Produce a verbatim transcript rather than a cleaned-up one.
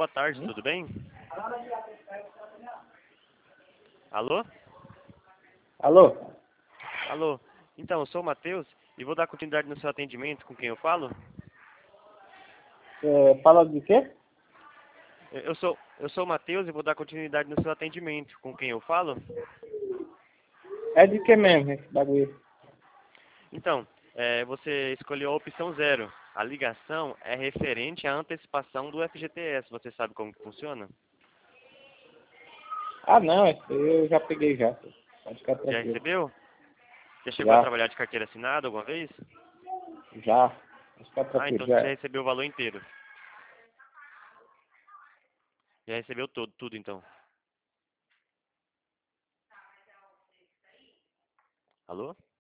boa tarde, Hum? tudo bem? Alô? Alô? Alô? Então, eu sou o Matheus e vou dar continuidade no seu atendimento com quem eu falo. É, fala de quê? Eu eu sou, eu sou o Matheus e vou dar continuidade no seu atendimento com quem eu falo. É de que mesmo esse bagulho? Então, é, você escolheu a opção zero. A ligação é referente à antecipação do F G T S. Você sabe como que funciona? Ah, não, esse eu já peguei já. Pode ficar Já tranquilo. recebeu? Já chegou a Já, trabalhar de carteira assinada alguma vez? já. Pode ficar Ah, tranquilo, então você já já. recebeu o valor inteiro. Já recebeu todo, tudo então. Alô?